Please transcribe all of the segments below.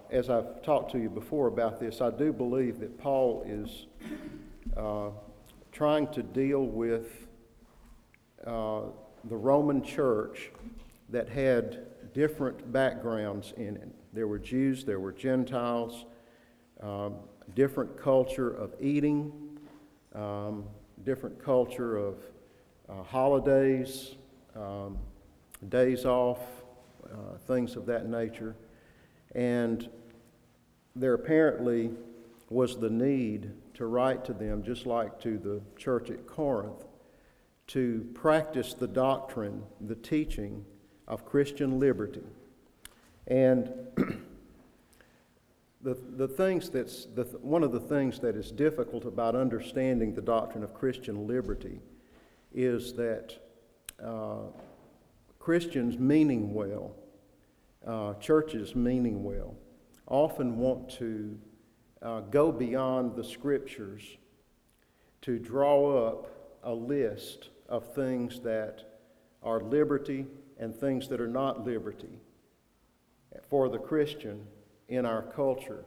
as I've talked to you before about this, I do believe that Paul is trying to deal with the Roman church that had different backgrounds in it. There were Jews, there were Gentiles, different culture of eating, different culture of holidays, days off, things of that nature. And there apparently was the need to write to them, just like to the church at Corinth, to practice the doctrine, the teaching of Christian liberty. And one of the things that is difficult about understanding the doctrine of Christian liberty is that Christians meaning well, churches meaning well, often want to go beyond the Scriptures to draw up a list of things that are liberty and things that are not liberty for the Christian in our culture.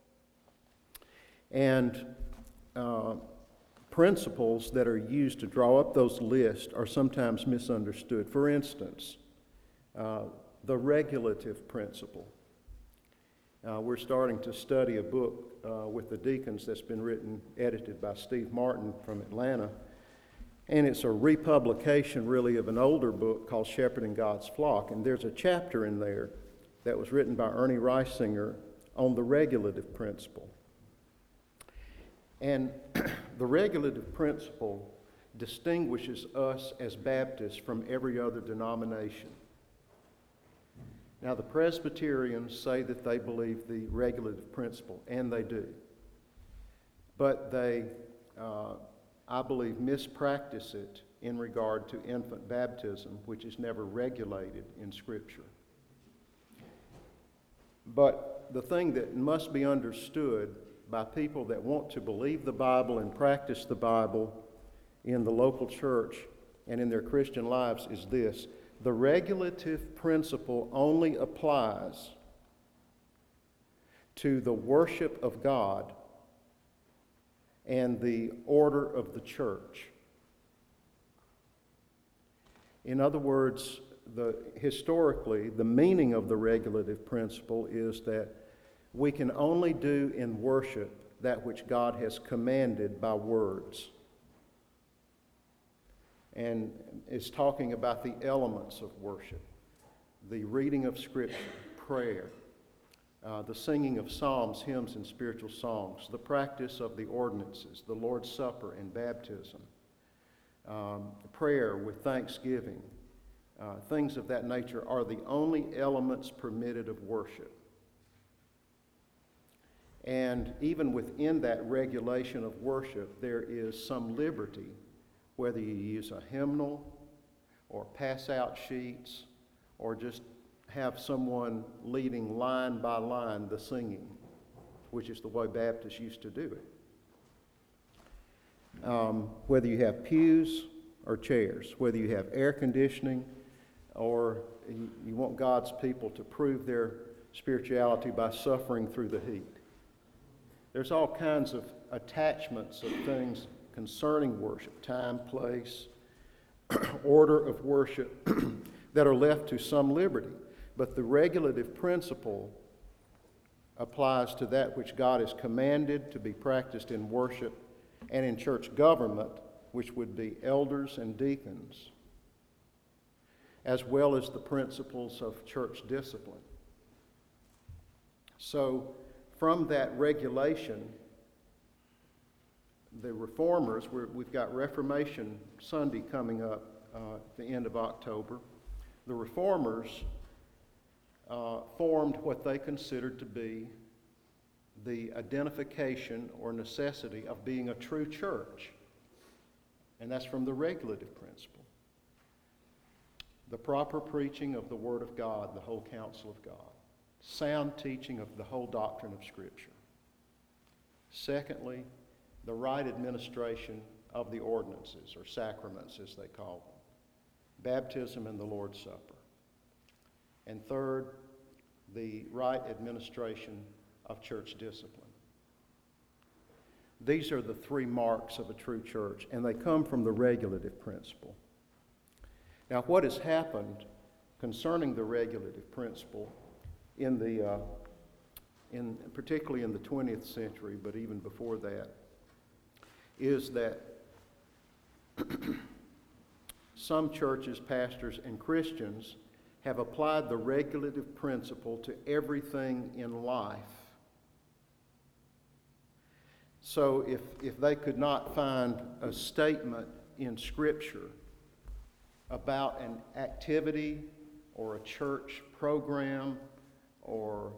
And principles that are used to draw up those lists are sometimes misunderstood. For instance, the regulative principle. We're starting to study a book with the deacons that's been edited by Steve Martin from Atlanta. And it's a republication, really, of an older book called Shepherding God's Flock. And there's a chapter in there that was written by Ernie Reisinger on the regulative principle. And the regulative principle distinguishes us as Baptists from every other denomination. Now, the Presbyterians say that they believe the regulative principle, and they do. But they, I believe, mispractice it in regard to infant baptism, which is never regulated in Scripture. But the thing that must be understood by people that want to believe the Bible and practice the Bible in the local church and in their Christian lives is this: the regulative principle only applies to the worship of God and the order of the church. In other words, historically, the meaning of the regulative principle is that we can only do in worship that which God has commanded by words. And it's talking about the elements of worship: the reading of Scripture, prayer, the singing of psalms, hymns, and spiritual songs, the practice of the ordinances, the Lord's Supper and baptism, prayer with thanksgiving, things of that nature are the only elements permitted of worship. And even within that regulation of worship, there is some liberty, whether you use a hymnal or pass out sheets or just have someone leading line by line the singing, which is the way Baptists used to do it. Whether you have pews or chairs, whether you have air conditioning or you want God's people to prove their spirituality by suffering through the heat. There's all kinds of attachments of things concerning worship, time, place, order of worship that are left to some liberty. But the regulative principle applies to that which God has commanded to be practiced in worship and in church government, which would be elders and deacons, as well as the principles of church discipline. So, from that regulation, the Reformers, we've got Reformation Sunday coming up at the end of October. The Reformers formed what they considered to be the identification or necessity of being a true church. And that's from the regulative principle. The proper preaching of the Word of God, the whole counsel of God. Sound teaching of the whole doctrine of Scripture. Secondly, the right administration of the ordinances, or sacraments as they call them. Baptism and the Lord's Supper. And third, the right administration of church discipline. These are the three marks of a true church, and they come from the regulative principle. Now, what has happened concerning the regulative principle particularly in the 20th century, but even before that, is that some churches, pastors, and Christians have applied the regulative principle to everything in life. So if they could not find a statement in Scripture about an activity or a church program or,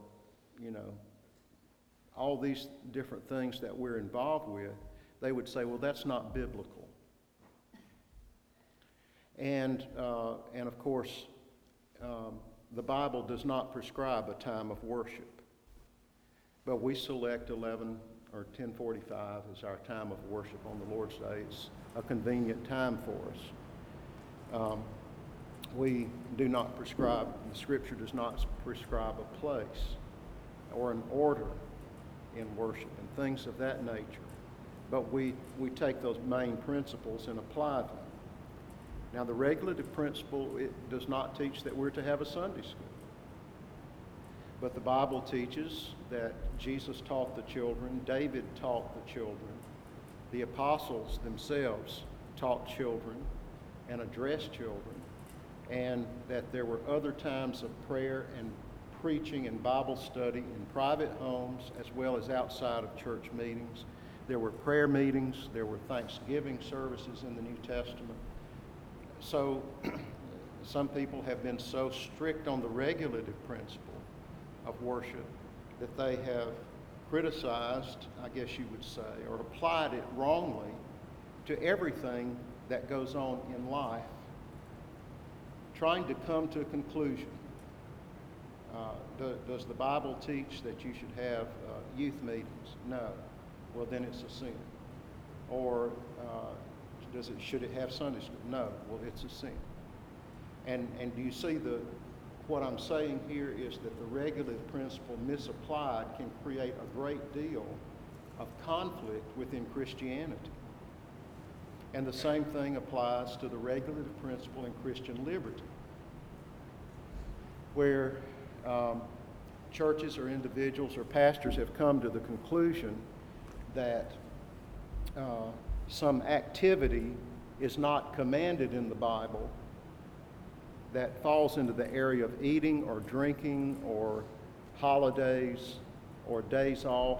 all these different things that we're involved with, they would say, well, that's not biblical. And of course, the Bible does not prescribe a time of worship. But we select 11 or 10:45 as our time of worship on the Lord's Day. It's a convenient time for us. We do not prescribe, the Scripture does not prescribe a place or an order in worship and things of that nature. But we take those main principles and apply them. Now, the regulative principle, it does not teach that we're to have a Sunday school. But the Bible teaches that Jesus taught the children, David taught the children, the apostles themselves taught children and addressed children, and that there were other times of prayer and preaching and Bible study in private homes as well as outside of church meetings. There were prayer meetings, there were Thanksgiving services in the New Testament. So some people have been so strict on the regulative principle of worship that they have criticized, I guess you would say, or applied it wrongly to everything that goes on in life, trying to come to a conclusion. Does the Bible teach that you should have youth meetings? No. Well, then it's a sin. Or should it have Sunday school? No. Well, it's a sin. And do you see what I'm saying here is that the regulative principle misapplied can create a great deal of conflict within Christianity. And the same thing applies to the regulative principle in Christian liberty, where churches or individuals or pastors have come to the conclusion that some activity is not commanded in the Bible that falls into the area of eating or drinking or holidays or days off,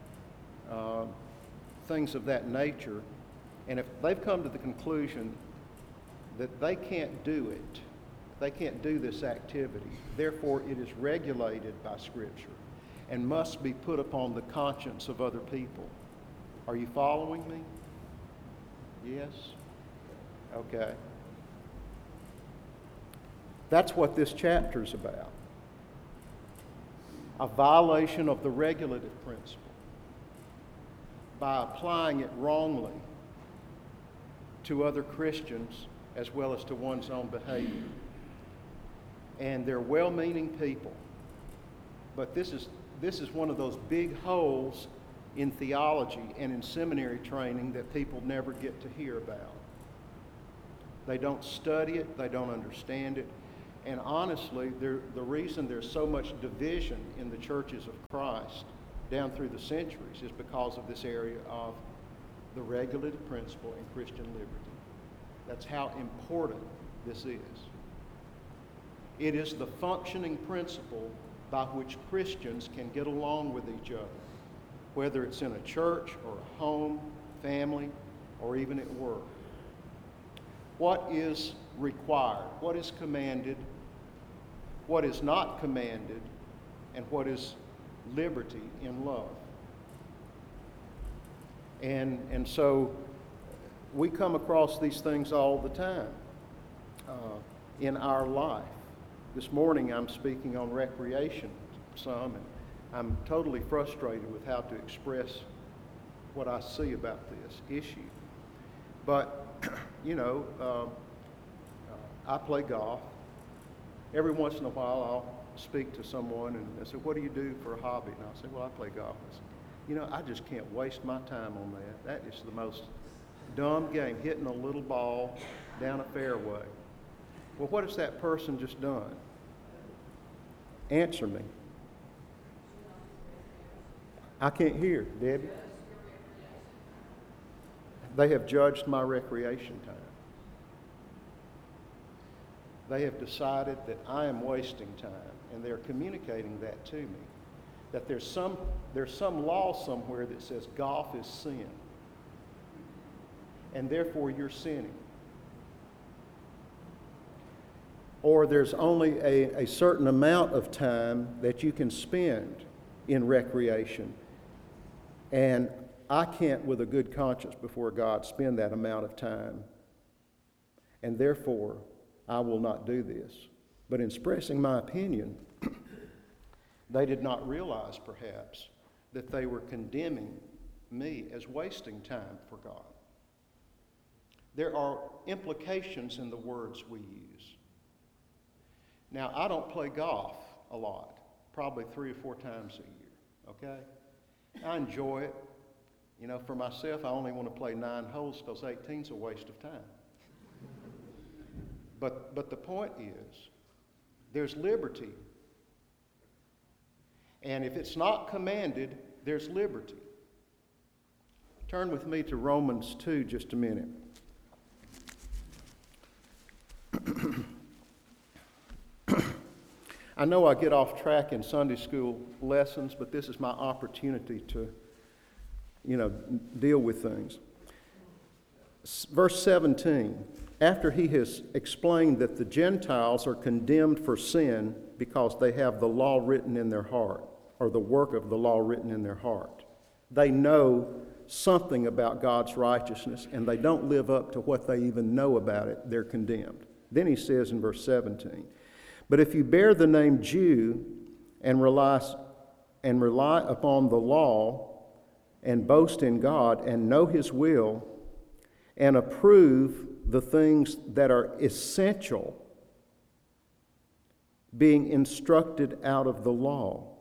things of that nature. And if they've come to the conclusion that they can't do it, they can't do this activity, therefore it is regulated by Scripture and must be put upon the conscience of other people. Are you following me? Yes? Okay. That's what this chapter is about. A violation of the regulative principle by applying it wrongly to other Christians as well as to one's own behavior. And they're well-meaning people, but this is one of those big holes in theology and in seminary training that people never get to hear about. They don't study it, they don't understand it, and honestly, the reason there's so much division in the churches of Christ down through the centuries is because of this area of the regulative principle in Christian liberty. That's how important this is. It is the functioning principle by which Christians can get along with each other, whether it's in a church or a home, family, or even at work. What is required? What is commanded? What is not commanded? And what is liberty in love? And so we come across these things all the time in our life. This morning I'm speaking on recreation some, and I'm totally frustrated with how to express what I see about this issue. But, I play golf. Every once in a while speak to someone and they say, what do you do for a hobby? And I'll say, well, I play golf. I say, I just can't waste my time on that. That is the most dumb game, hitting a little ball down a fairway. Well, what has that person just done? Answer me. I can't hear, Debbie. They have judged my recreation time. They have decided that I am wasting time, and they're communicating that to me. That there's some law somewhere that says golf is sin, and therefore you're sinning. Or there's only a certain amount of time that you can spend in recreation, and I can't, with a good conscience before God, spend that amount of time, and therefore I will not do this. But in expressing my opinion, they did not realize, perhaps, that they were condemning me as wasting time for God. There are implications in the words we use. Now, I don't play golf a lot, probably 3 or 4 times a year, okay? I enjoy it. For myself, I only want to play 9 holes because 18's a waste of time. But the point is, there's liberty. And if it's not commanded, there's liberty. Turn with me to Romans 2 just a minute. I know I get off track in Sunday school lessons, but this is my opportunity to, deal with things. Verse 17, after he has explained that the Gentiles are condemned for sin because they have the law written in their heart, or the work of the law written in their heart. They know something about God's righteousness, and they don't live up to what they even know about it. They're condemned. Then he says in verse 17, but if you bear the name Jew and rely upon the law and boast in God and know his will and approve the things that are essential, being instructed out of the law.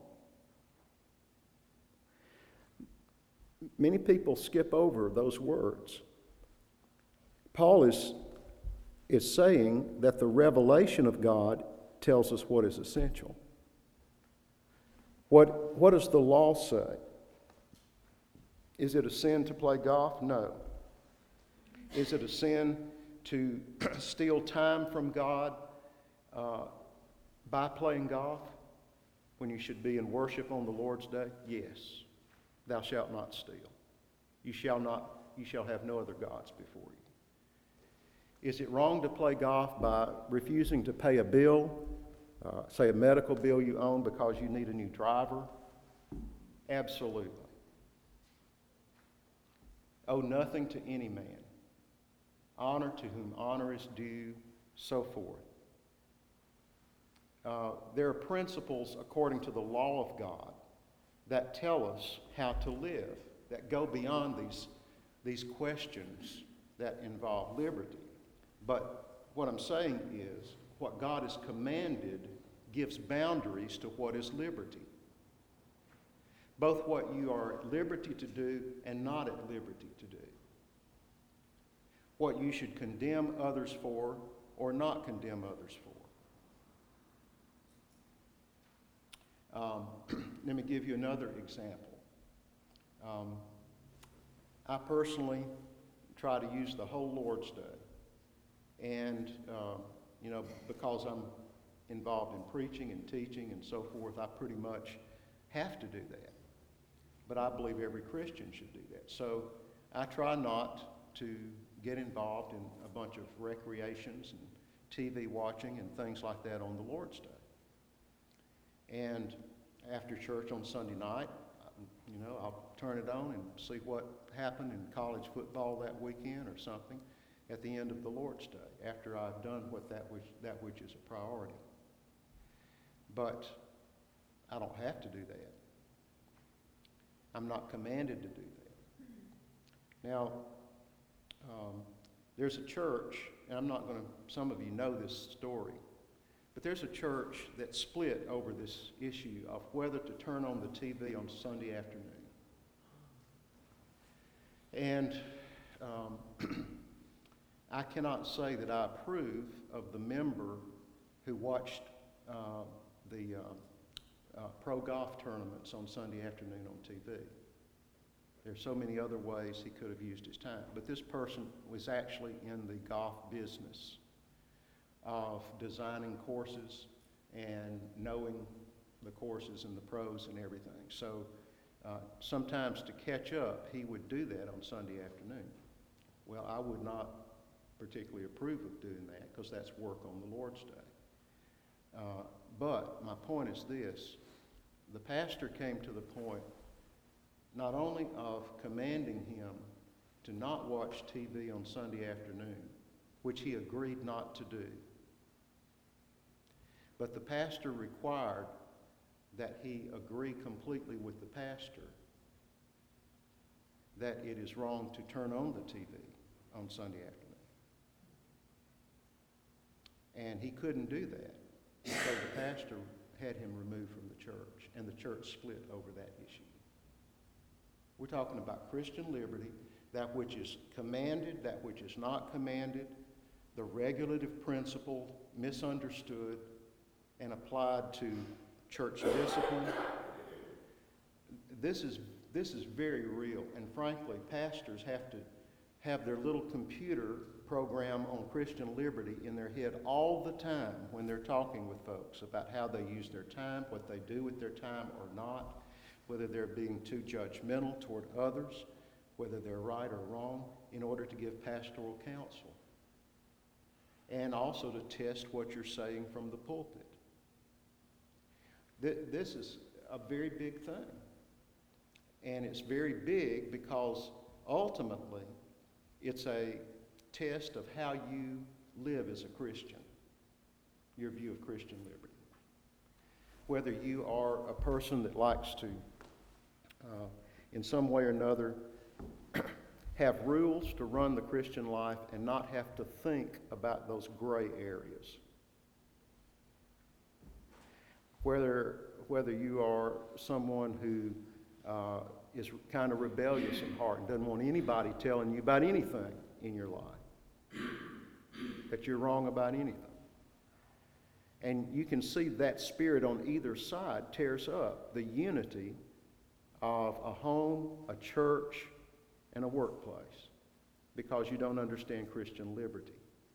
Many people skip over those words. Paul is saying that the revelation of God tells us what is essential. What does the law say? Is it a sin to play golf? No. Is it a sin to steal time from God by playing golf when you should be in worship on the Lord's day? Yes. Thou shalt not steal. You shall have no other gods before you. Is it wrong to play golf by refusing to pay a bill, say a medical bill you own because you need a new driver? Absolutely. Owe nothing to any man. Honor to whom honor is due, so forth. There are principles according to the law of God that tell us how to live, that go beyond these questions that involve liberty. But what I'm saying is, what God has commanded gives boundaries to what is liberty. Both what you are at liberty to do and not at liberty to do. What you should condemn others for or not condemn others for. Let me give you another example. I personally try to use the whole Lord's Day. And, because I'm involved in preaching and teaching and so forth, I pretty much have to do that. But I believe every Christian should do that. So I try not to get involved in a bunch of recreations and TV watching and things like that on the Lord's Day. And after church on Sunday night, I'll turn it on and see what happened in college football that weekend or something at the end of the Lord's Day, after I've done that which is a priority. But I don't have to do that. I'm not commanded to do that. Now, there's a church, and I'm not going to, some of you know this story. But there's a church that split over this issue of whether to turn on the TV on Sunday afternoon. And I cannot say that I approve of the member who watched the pro golf tournaments on Sunday afternoon on TV. There are so many other ways he could have used his time. But this person was actually in the golf business of designing courses and knowing the courses and the pros and everything. So sometimes to catch up, he would do that on Sunday afternoon. Well, I would not particularly approve of doing that because that's work on the Lord's Day. But my point is this. The pastor came to the point not only of commanding him to not watch TV on Sunday afternoon, which he agreed not to do, but the pastor required that he agree completely with the pastor that it is wrong to turn on the TV on Sunday afternoon. And he couldn't do that. So the pastor had him removed from the church, and the church split over that issue. We're talking about Christian liberty, that which is commanded, that which is not commanded, the regulative principle misunderstood and applied to church discipline. This is very real, and frankly, pastors have to have their little computer program on Christian liberty in their head all the time when they're talking with folks about how they use their time, what they do with their time or not, whether they're being too judgmental toward others, whether they're right or wrong, in order to give pastoral counsel. And also to test what you're saying from the pulpit. This is a very big thing. And it's very big because ultimately it's a test of how you live as a Christian, your view of Christian liberty. Whether you are a person that likes to, in some way or another, have rules to run the Christian life and not have to think about those gray areas. Whether you are someone who is kind of rebellious in heart and doesn't want anybody telling you about anything in your life, that you're wrong about anything. And you can see that spirit on either side tears up the unity of a home, a church, and a workplace because you don't understand Christian liberty.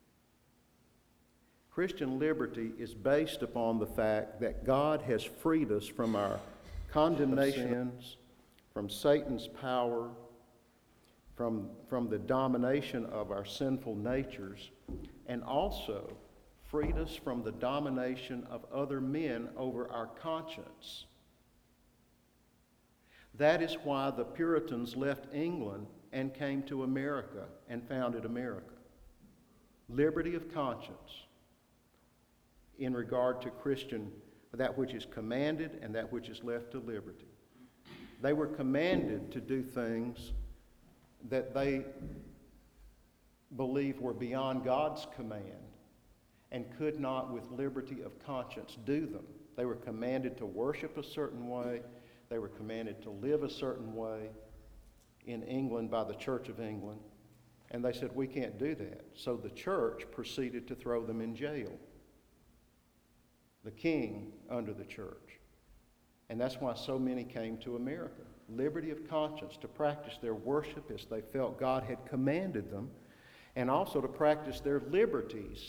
Christian liberty is based upon the fact that God has freed us from our condemnations, from Satan's power, from the domination of our sinful natures, and also freed us from the domination of other men over our conscience. That is why the Puritans left England and came to America and founded America. Liberty of conscience in regard to Christian, that which is commanded and that which is left to liberty. They were commanded to do things that they believed were beyond God's command and could not, with liberty of conscience, do them. They were commanded to worship a certain way. They were commanded to live a certain way in England by the Church of England. And they said, we can't do that. So the church proceeded to throw them in jail. The king under the church. And that's why so many came to America. Liberty of conscience, to practice their worship as they felt God had commanded them, and also to practice their liberties.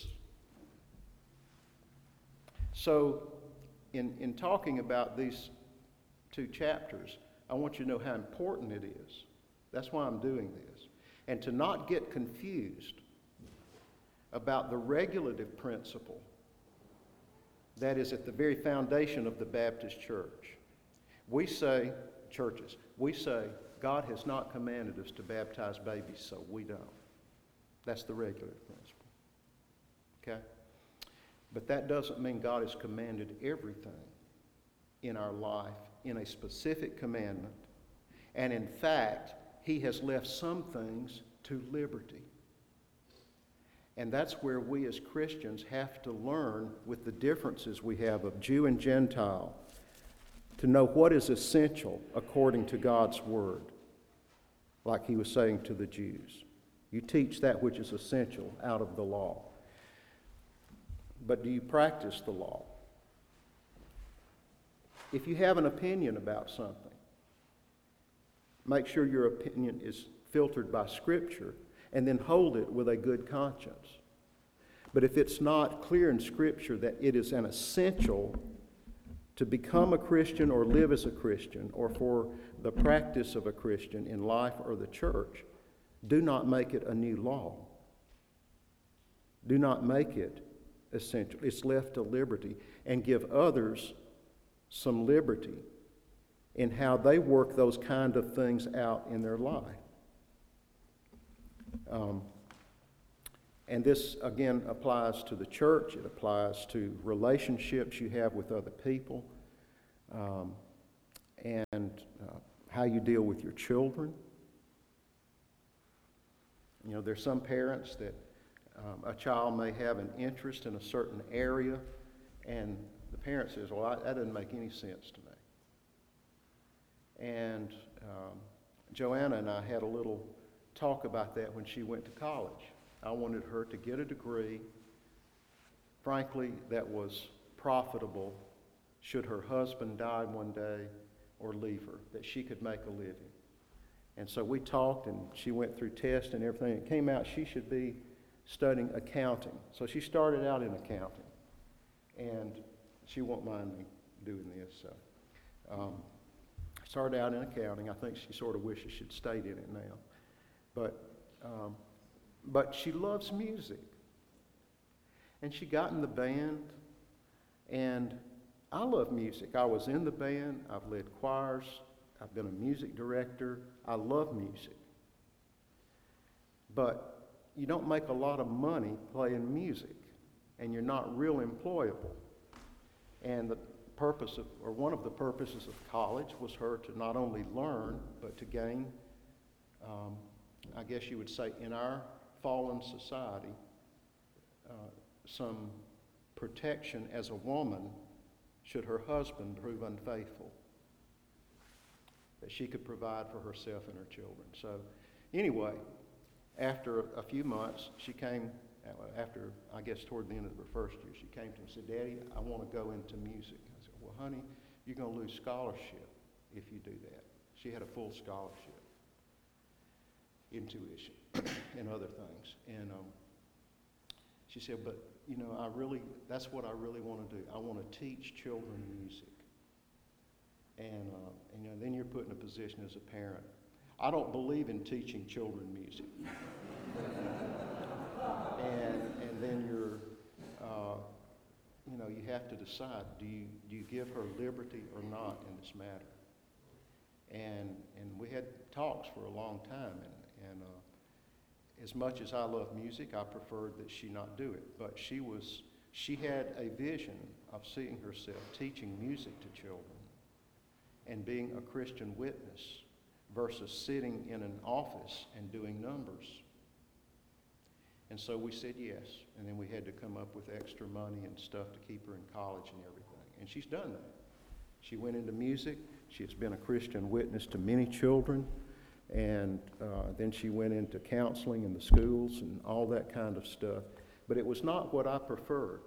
So, in talking about these two chapters, I want you to know how important it is. That's why I'm doing this. And to not get confused about the regulative principle that is at the very foundation of the Baptist church. We say, churches, God has not commanded us to baptize babies, so we don't. That's the regulative principle. Okay? But that doesn't mean God has commanded everything in our life in a specific commandment. And in fact, He has left some things to liberty. And that's where we as Christians have to learn, with the differences we have of Jew and Gentile, to know what is essential according to God's Word, like he was saying to the Jews. You teach that which is essential out of the law. But do you practice the law? If you have an opinion about something, make sure your opinion is filtered by Scripture, and then hold it with a good conscience. But if it's not clear in Scripture that it is an essential to become a Christian or live as a Christian, or for the practice of a Christian in life or the church, do not make it a new law. Do not make it essential. It's left to liberty, and give others some liberty in how they work those kind of things out in their life. And this, again, applies to the church. It applies to relationships you have with other people, and how you deal with your children. You know, there's some parents that a child may have an interest in a certain area, and the parent says, well, that doesn't make any sense to me. And Joanna and I had a little talk about that when she went to college. I wanted her to get a degree, frankly, that was profitable should her husband die one day or leave her, that she could make a living. And so we talked, and she went through tests and everything. It came out she should be studying accounting. So she started out in accounting, and she won't mind me doing this. So started out in accounting. I think she sort of wishes she'd stayed in it now. But she loves music. And she got in the band, and I love music. I was in the band. I've led choirs. I've been a music director. I love music. But you don't make a lot of money playing music, and you're not real employable. And the purpose of, or one of the purposes of college was her to not only learn, but to gain, I guess you would say, in our fallen society, some protection as a woman should her husband prove unfaithful, that she could provide for herself and her children. So anyway, after a few months, she came, after I guess toward the end of her first year, she came to me and said, Daddy, I want to go into music. I said, well, honey, you're going to lose scholarship if you do that. She had a full scholarship in tuition and other things. And she said, but, you know, that's what I really want to do. I want to teach children music. And you know, then you're put in a position as a parent. I don't believe in teaching children music. and then you're, you know, you have to decide, do you give her liberty or not in this matter? And we had talks for a long time, and as much as I love music, I preferred that she not do it. But she had a vision of seeing herself teaching music to children and being a Christian witness versus sitting in an office and doing numbers. And so we said yes, and then we had to come up with extra money and stuff to keep her in college and everything. And she's done that. She went into music. She has been a Christian witness to many children. And then she went into counseling in the schools and all that kind of stuff. But it was not what I preferred.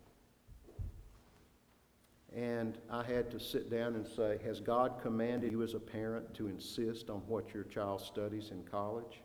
And I had to sit down and say, has God commanded you as a parent to insist on what your child studies in college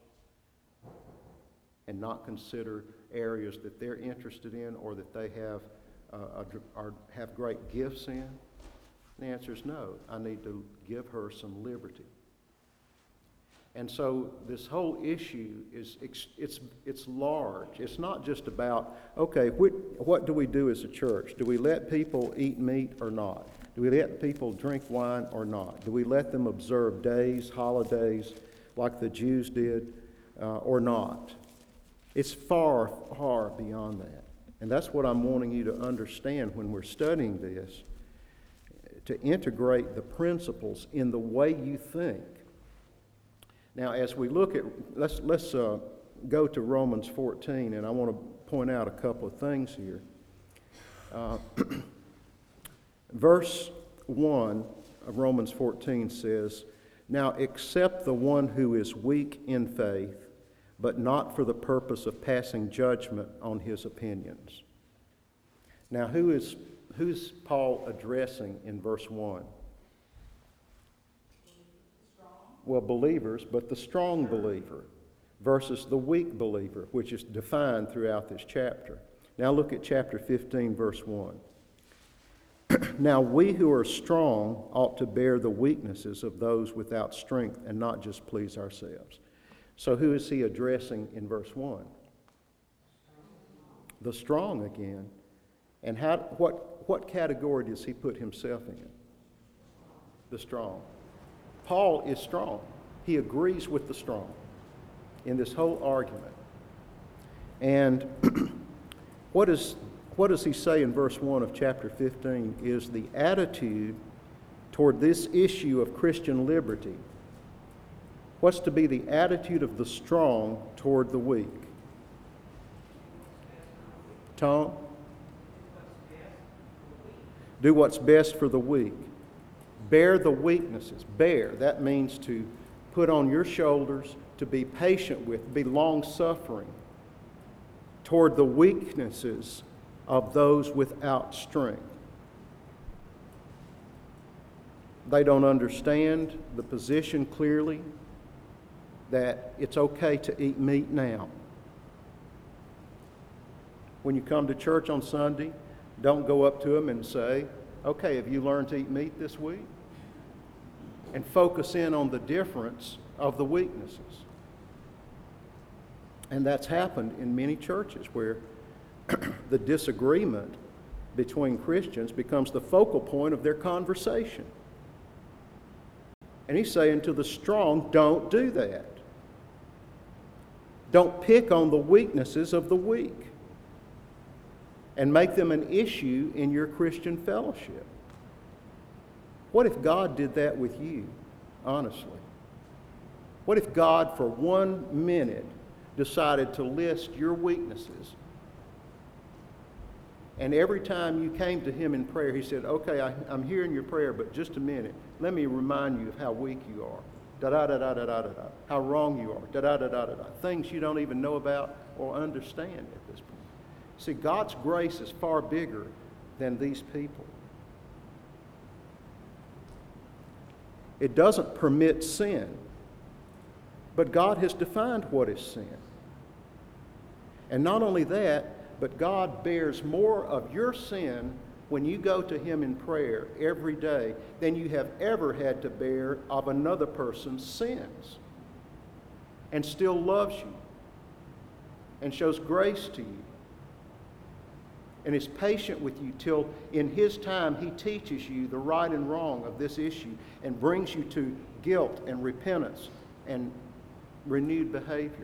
and not consider areas that they're interested in or that they have great gifts in? The answer is no. I need to give her some liberty. And so this whole issue it's large. It's not just about, okay, what do we do as a church? Do we let people eat meat or not? Do we let people drink wine or not? Do we let them observe days, holidays, like the Jews did, or not? It's far, far beyond that. And that's what I'm wanting you to understand when we're studying this, to integrate the principles in the way you think. Now, as we look at, let's go to Romans 14, and I want to point out a couple of things here. Verse 1 of Romans 14 says, "Now accept the one who is weak in faith, but not for the purpose of passing judgment on his opinions." Now, who's Paul addressing in verse 1? Well, believers, but the strong believer versus the weak believer, which is defined throughout this chapter. Now look at chapter 15, verse 1. "Now we who are strong ought to bear the weaknesses of those without strength and not just please ourselves." So who is he addressing in verse 1? The strong again. And what category does he put himself in? The strong. Paul is strong. He agrees with the strong in this whole argument. And what does he say in verse 1 of chapter 15 is the attitude toward this issue of Christian liberty. What's to be the attitude of the strong toward the weak? Tom? Do what's best for the weak. Bear the weaknesses. Bear, that means to put on your shoulders, to be patient with, be long-suffering toward the weaknesses of those without strength. They don't understand the position clearly that it's okay to eat meat now. When you come to church on Sunday, don't go up to them and say, "Okay, have you learned to eat meat this week?" And focus in on the difference of the weaknesses. And that's happened in many churches where the disagreement between Christians becomes the focal point of their conversation. And he's saying to the strong, don't do that. Don't pick on the weaknesses of the weak and make them an issue in your Christian fellowship. What if God did that with you, honestly? What if God, for 1 minute, decided to list your weaknesses? And every time you came to him in prayer, he said, "Okay, I'm hearing your prayer, but just a minute. Let me remind you of how weak you are. Da-da-da-da-da-da-da. How wrong you are. Da-da-da-da-da-da. Things you don't even know about or understand at this point." See, God's grace is far bigger than these people. It doesn't permit sin, but God has defined what is sin. And not only that, but God bears more of your sin when you go to him in prayer every day than you have ever had to bear of another person's sins, and still loves you and shows grace to you and is patient with you till in his time he teaches you the right and wrong of this issue and brings you to guilt and repentance and renewed behavior.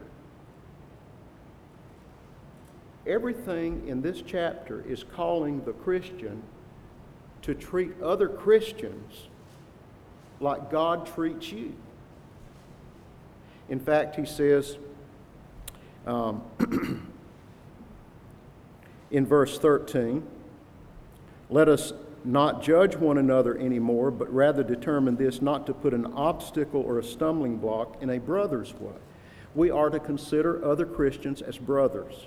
Everything in this chapter is calling the Christian to treat other Christians like God treats you. In fact, he says in verse 13, "Let us not judge one another anymore, but rather determine this, not to put an obstacle or a stumbling block in a brother's way." We are to consider other Christians as brothers.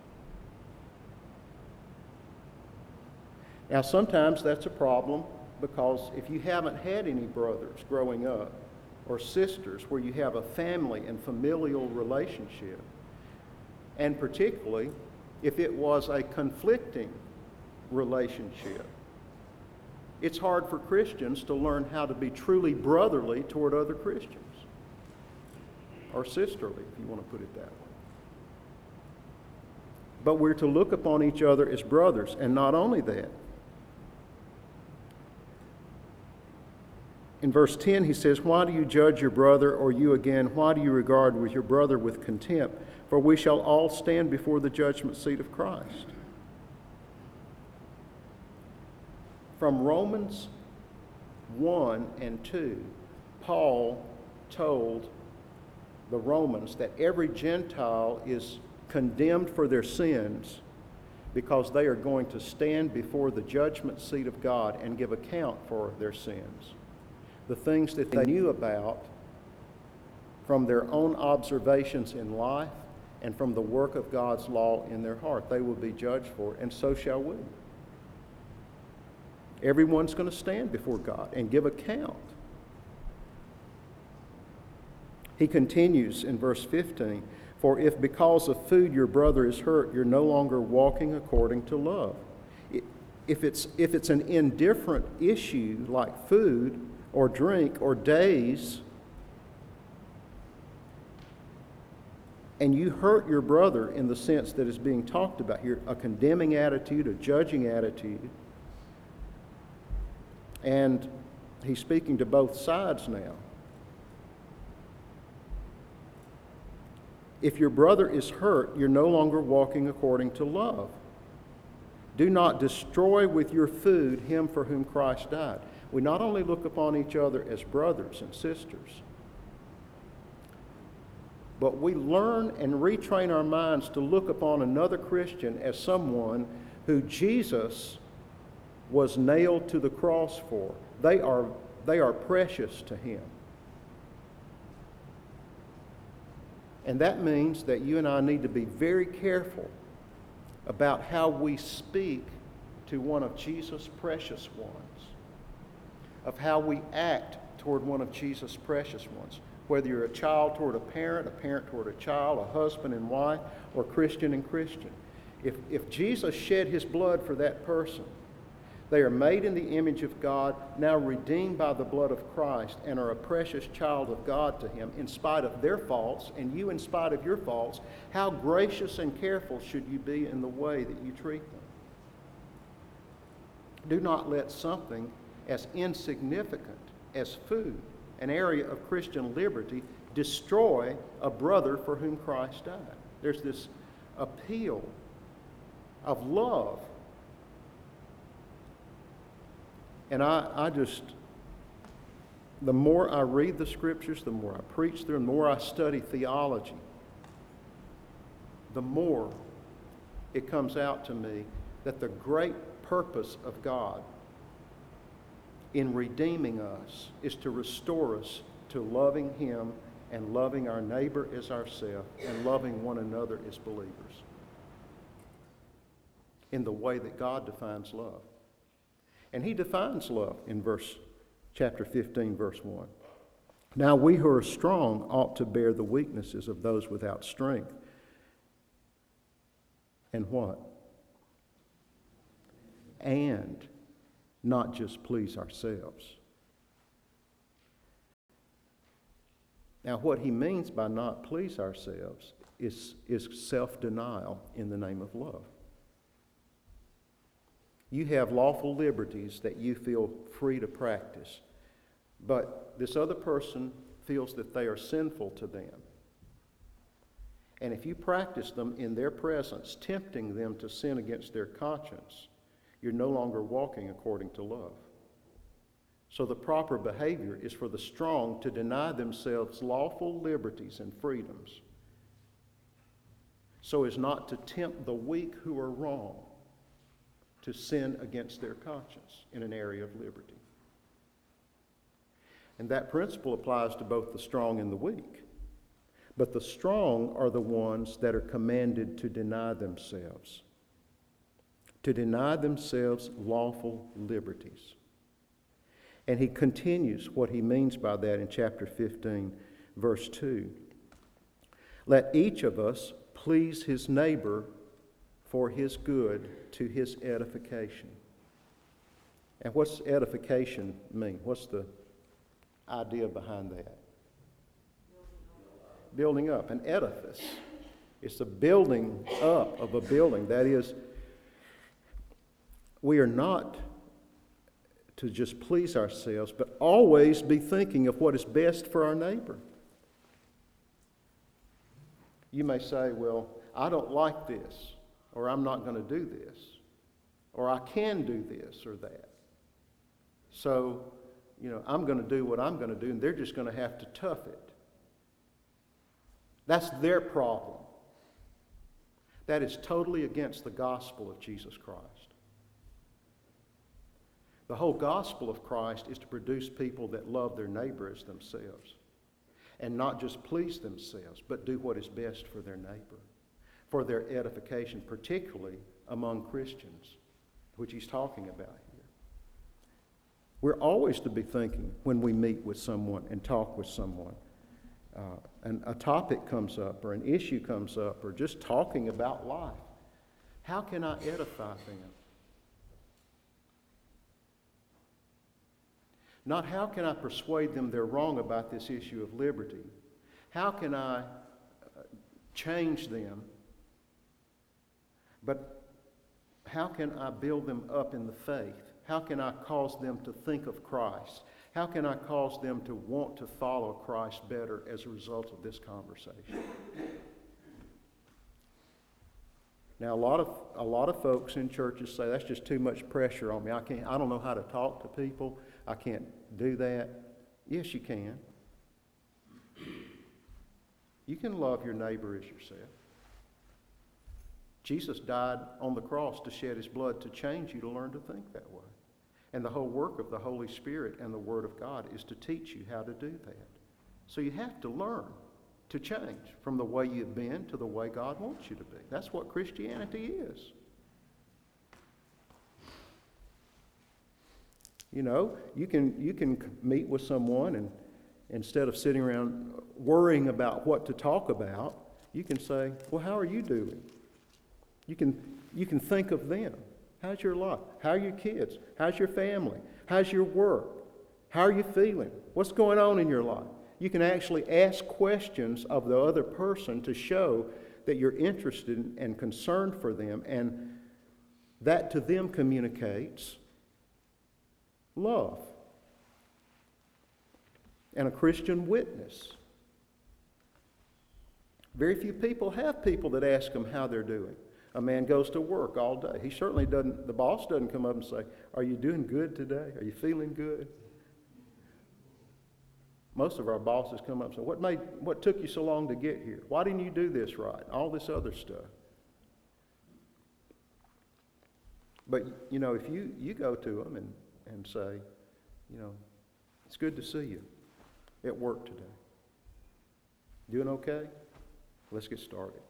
Now, sometimes that's a problem because if you haven't had any brothers growing up or sisters where you have a family and familial relationship, and particularly if it was a conflicting relationship, it's hard for Christians to learn how to be truly brotherly toward other Christians, or sisterly, if you want to put it that way. But we're to look upon each other as brothers, and not only that. In verse 10, he says, "Why do you judge your brother, or you again, why do you regard with your brother with contempt? For we shall all stand before the judgment seat of Christ." From Romans 1 and 2, Paul told the Romans that every Gentile is condemned for their sins, because they are going to stand before the judgment seat of God and give account for their sins. The things that they knew about from their own observations in life and from the work of God's law in their heart, they will be judged for, and so shall we. Everyone's going to stand before God and give account. He continues in verse 15, "For if because of food your brother is hurt, you're no longer walking according to love." If it's an indifferent issue like food or drink or days, and you hurt your brother in the sense that is being talked about here, a condemning attitude, a judging attitude, and he's speaking to both sides now. If your brother is hurt, you're no longer walking according to love. Do not destroy with your food him for whom Christ died. We not only look upon each other as brothers and sisters, but we learn and retrain our minds to look upon another Christian as someone who Jesus was nailed to the cross for. They are precious to him. And that means that you and I need to be very careful about how we speak to one of Jesus' precious ones, of how we act toward one of Jesus' precious ones, whether you're a child toward a parent toward a child, a husband and wife, or Christian and Christian. If Jesus shed his blood for that person, they are made in the image of God, now redeemed by the blood of Christ, and are a precious child of God to him in spite of their faults, and you in spite of your faults. How gracious and careful should you be in the way that you treat them? Do not let something as insignificant as food, an area of Christian liberty, destroy a brother for whom Christ died. There's this appeal of love. And I just, the more I read the Scriptures, the more I preach through, the more I study theology, the more it comes out to me that the great purpose of God in redeeming us is to restore us to loving him and loving our neighbor as ourselves and loving one another as believers in the way that God defines love. And he defines love in chapter 15, verse 1. Now we who are strong ought to bear the weaknesses of those without strength. And what? And not just please ourselves. Now what he means by not please ourselves is self-denial in the name of love. You have lawful liberties that you feel free to practice, but this other person feels that they are sinful to them. And if you practice them in their presence, tempting them to sin against their conscience, you're no longer walking according to love. So the proper behavior is for the strong to deny themselves lawful liberties and freedoms, so as not to tempt the weak who are wrong to sin against their conscience in an area of liberty. And that principle applies to both the strong and the weak. But the strong are the ones that are commanded to deny themselves lawful liberties. And he continues what he means by that in chapter 15, verse 2. Let each of us please his neighbor for his good, to his edification. And what's edification mean? What's the idea behind that? Building up. An edifice. It's the building up of a building. That is, we are not to just please ourselves, but always be thinking of what is best for our neighbor. You may say, well, I don't like this, or I'm not going to do this, or I can do this or that. So, I'm going to do what I'm going to do, and they're just going to have to tough it. That's their problem. That is totally against the gospel of Jesus Christ. The whole gospel of Christ is to produce people that love their neighbor as themselves. And not just please themselves, but do what is best for their neighbor, for their edification, particularly among Christians, which he's talking about here. We're always to be thinking when we meet with someone and talk with someone, and a topic comes up or an issue comes up or just talking about life. How can I edify them? Not how can I persuade them they're wrong about this issue of liberty. How can I change them? But how can I build them up in the faith? How can I cause them to think of Christ? How can I cause them to want to follow Christ better as a result of this conversation? Now, a lot of folks in churches say that's just too much pressure on me. I don't know how to talk to people. I can't do that. Yes, you can. You can love your neighbor as yourself. Jesus died on the cross to shed his blood to change you to learn to think that way. And the whole work of the Holy Spirit and the Word of God is to teach you how to do that. So you have to learn to change from the way you've been to the way God wants you to be. That's what Christianity is. You know, you can meet with someone and instead of sitting around worrying about what to talk about, you can say, well, how are you doing? You can think of them. How's your life? How are your kids? How's your family? How's your work? How are you feeling? What's going on in your life? You can actually ask questions of the other person to show that you're interested and concerned for them, and that to them communicates love and a Christian witness. Very few people have people that ask them how they're doing. A man goes to work all day. He certainly doesn't, the boss doesn't come up and say, are you doing good today? Are you feeling good? Most of our bosses come up and say, what took you so long to get here? Why didn't you do this right? All this other stuff. But, you know, if you go to them and say, you know, it's good to see you at work today. Doing okay? Let's get started.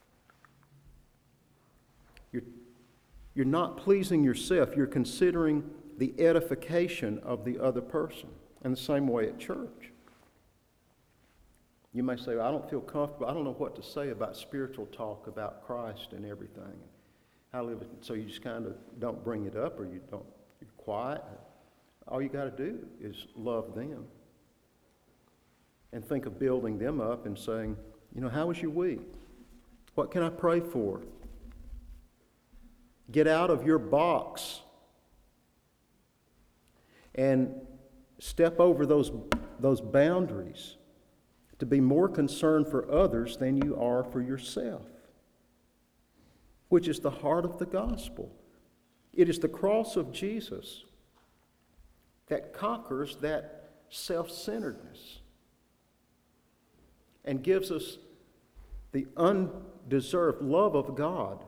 You're not pleasing yourself. You're considering the edification of the other person. And the same way at church. You may say, well, I don't feel comfortable. I don't know what to say about spiritual talk, about Christ and everything. So you just kind of don't bring it up, or you're quiet. All you got to do is love them. And think of building them up and saying, you know, how was your week? What can I pray for? Get out of your box and step over those boundaries to be more concerned for others than you are for yourself, which is the heart of the gospel. It is the cross of Jesus that conquers that self-centeredness and gives us the undeserved love of God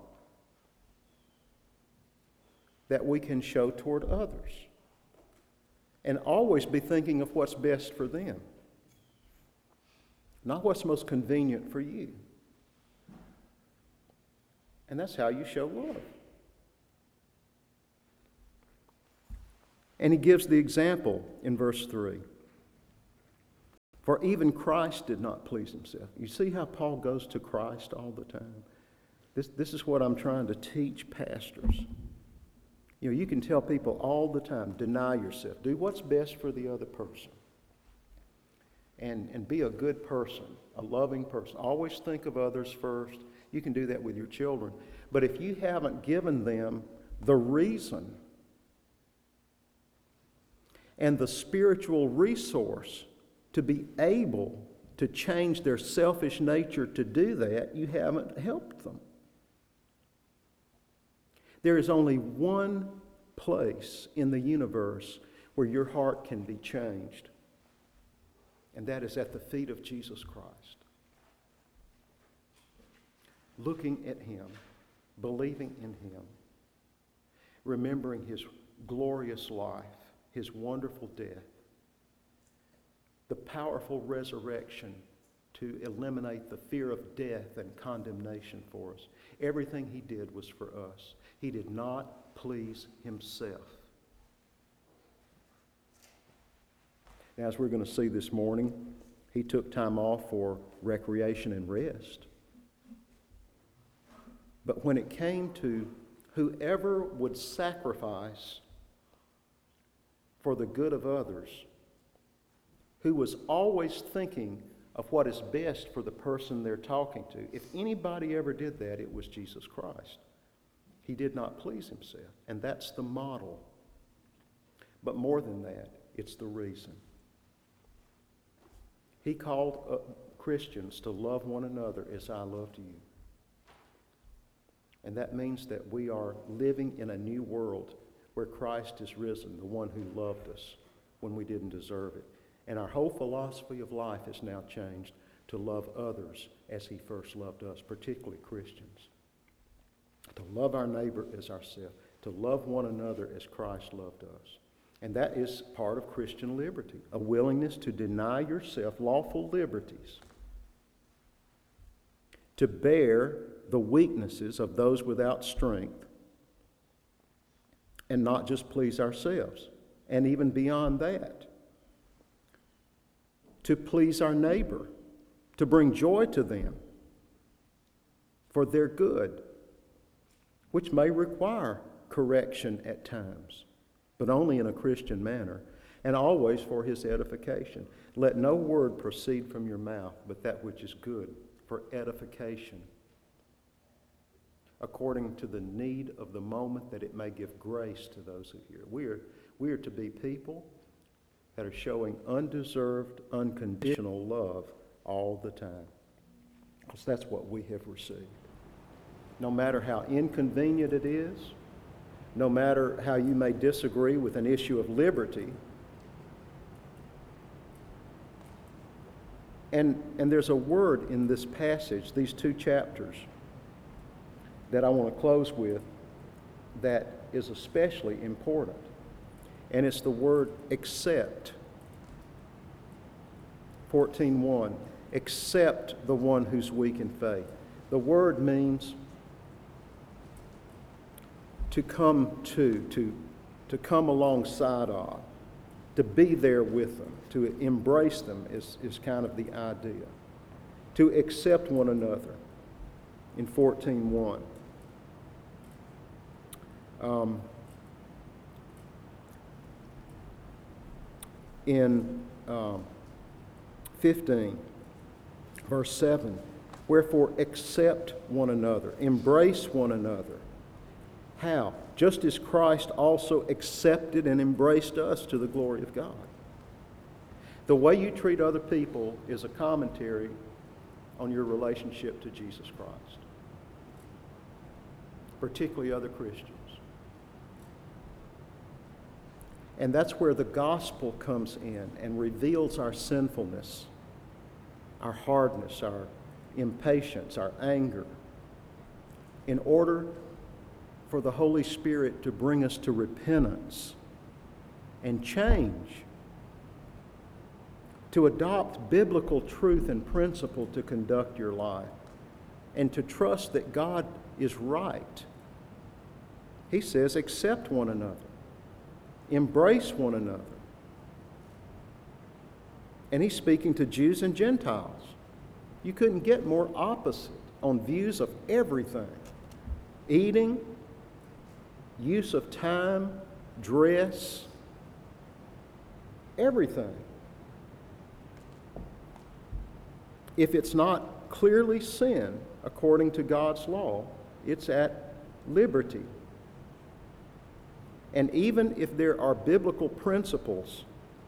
that we can show toward others. And always be thinking of what's best for them, not what's most convenient for you. And that's how you show love. And he gives the example in verse 3. For even Christ did not please himself. You see how Paul goes to Christ all the time? This is what I'm trying to teach pastors. You know, you can tell people all the time, deny yourself. Do what's best for the other person. And be a good person, a loving person. Always think of others first. You can do that with your children. But if you haven't given them the reason and the spiritual resource to be able to change their selfish nature to do that, you haven't helped them. There is only one place in the universe where your heart can be changed, and that is at the feet of Jesus Christ. looking at Him, believing in Him, remembering His glorious life, His wonderful death, the powerful resurrection to eliminate the fear of death and condemnation for us. Everything He did was for us. He did not please Himself. Now, as we're going to see this morning, He took time off for recreation and rest. But when it came to whoever would sacrifice for the good of others, who was always thinking of what is best for the person they're talking to, if anybody ever did that, it was Jesus Christ. He did not please Himself, and that's the model. But more than that, it's the reason. He called Christians to love one another as I loved you. And that means that we are living in a new world where Christ is risen, the one who loved us when we didn't deserve it. And our whole philosophy of life has now changed to love others as He first loved us, particularly Christians. To love our neighbor as ourselves, to love one another as Christ loved us. And that is part of Christian liberty, a willingness to deny yourself lawful liberties, to bear the weaknesses of those without strength, and not just please ourselves, and even beyond that, to please our neighbor, to bring joy to them for their good, which may require correction at times, but only in a Christian manner, and always for His edification. Let no word proceed from your mouth, but that which is good for edification, according to the need of the moment, that it may give grace to those who hear. We are to be people that are showing undeserved, unconditional love all the time, because that's what we have received. No matter how inconvenient it is, no matter how you may disagree with an issue of liberty, and there's a word in this passage, these two chapters, that I want to close with that is especially important. And it's the word accept. 14:1, accept the one who's weak in faith. The word means to come to come alongside of, to be there with them, to embrace them is kind of the idea. To accept one another in 14:1. In 15, verse 7, wherefore accept one another, embrace one another. How? Just as Christ also accepted and embraced us to the glory of God. The way you treat other people is a commentary on your relationship to Jesus Christ, particularly other Christians. And that's where the gospel comes in and reveals our sinfulness, our hardness, our impatience, our anger, in order for the Holy Spirit to bring us to repentance and change, to adopt biblical truth and principle to conduct your life, and to trust that God is right. He says, accept one another. Embrace one another. And He's speaking to Jews and Gentiles. You couldn't get more opposite on views of everything. Eating, use of time, dress, everything. If it's not clearly sin according to God's law, it's at liberty. And even if there are biblical principles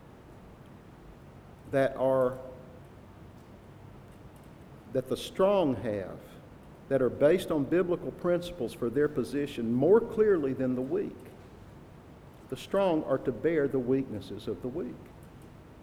that the strong have, that are based on biblical principles for their position more clearly than the weak, the strong are to bear the weaknesses of the weak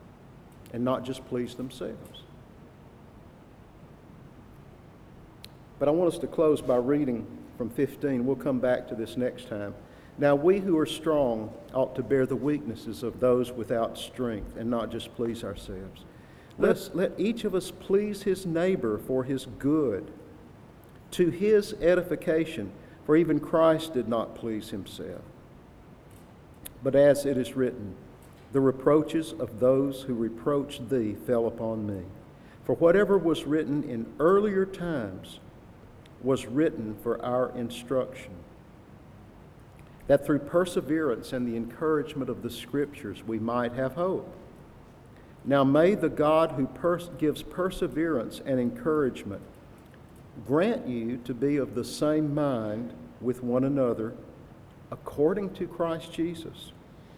and not just please themselves. But I want us to close by reading from 15. We'll come back to this next time. Now we who are strong ought to bear the weaknesses of those without strength and not just please ourselves. Let each of us please his neighbor for his good, to his edification, for even Christ did not please himself. But as it is written, the reproaches of those who reproached thee fell upon me. For whatever was written in earlier times was written for our instruction, that through perseverance and the encouragement of the Scriptures we might have hope. Now may the God who gives perseverance and encouragement grant you to be of the same mind with one another according to Christ Jesus,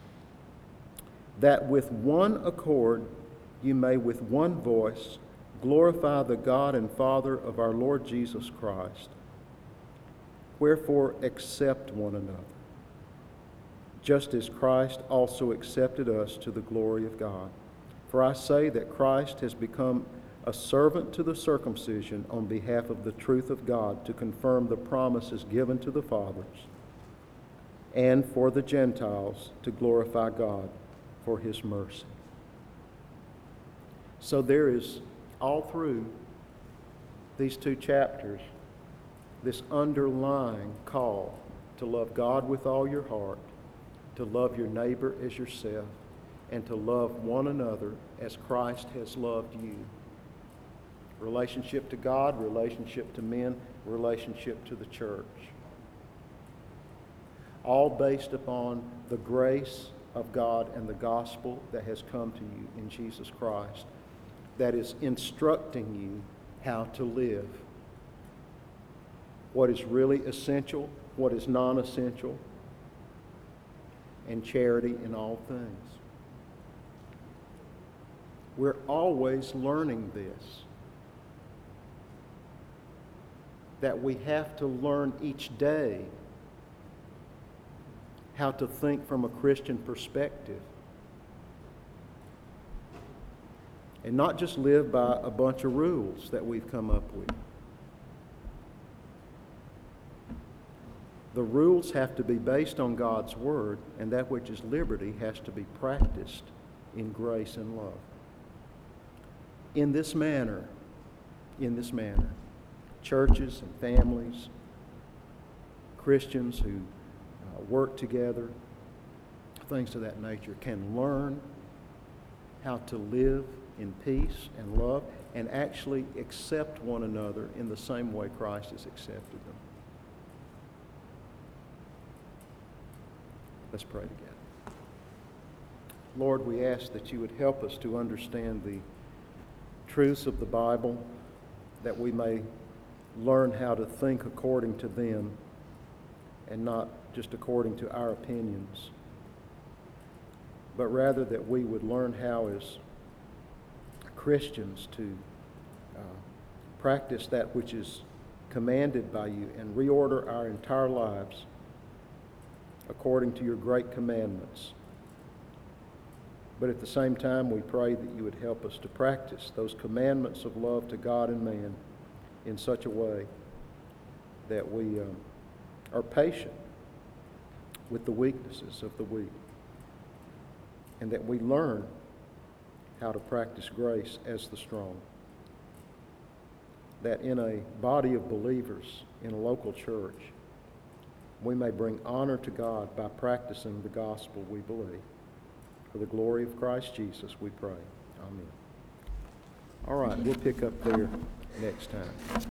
that with one accord you may with one voice glorify the God and Father of our Lord Jesus Christ. Wherefore accept one another, just as Christ also accepted us to the glory of God. For I say that Christ has become a servant to the circumcision on behalf of the truth of God, to confirm the promises given to the fathers, and for the Gentiles to glorify God for his mercy. So there is, all through these two chapters, this underlying call to love God with all your heart, to love your neighbor as yourself, and to love one another as Christ has loved you. Relationship to God, relationship to men, relationship to the church. All based upon the grace of God and the gospel that has come to you in Jesus Christ, that is instructing you how to live. What is really essential, what is non-essential, and charity in all things. We're always learning this. That we have to learn each day how to think from a Christian perspective. And not just live by a bunch of rules that we've come up with. The rules have to be based on God's Word, and that which is liberty has to be practiced in grace and love. In this manner, churches and families, Christians who work together, things of that nature, can learn how to live in peace and love and actually accept one another in the same way Christ has accepted them. Let's pray together. Lord, we ask that you would help us to understand the truths of the Bible, that we may learn how to think according to them and not just according to our opinions, but rather that we would learn how as Christians to practice that which is commanded by you and reorder our entire lives according to your great commandments. But at the same time, we pray that you would help us to practice those commandments of love to God and man in such a way that we are patient with the weaknesses of the weak, and that we learn how to practice grace as the strong. That in a body of believers in a local church, we may bring honor to God by practicing the gospel we believe. For the glory of Christ Jesus, we pray. Amen. All right, we'll pick up there next time.